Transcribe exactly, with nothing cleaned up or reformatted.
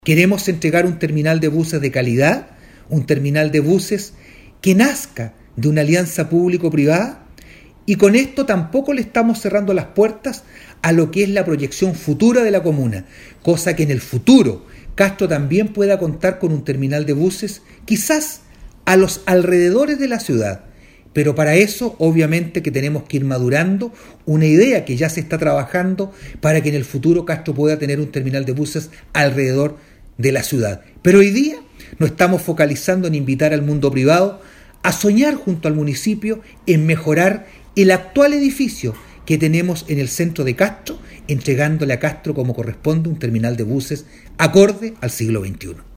Queremos entregar un terminal de buses de calidad, un terminal de buses que nazca de una alianza público-privada, y con esto tampoco le estamos cerrando las puertas a lo que es la proyección futura de la comuna, cosa que en el futuro Castro también pueda contar con un terminal de buses, quizás a los alrededores de la ciudad. Pero para eso, obviamente, que tenemos que ir madurando una idea que ya se está trabajando para que en el futuro Castro pueda tener un terminal de buses alrededor de la ciudad. Pero hoy día nos estamos focalizando en invitar al mundo privado a soñar junto al municipio en mejorar el actual edificio que tenemos en el centro de Castro, entregándole a Castro como corresponde un terminal de buses acorde al siglo veintiuno.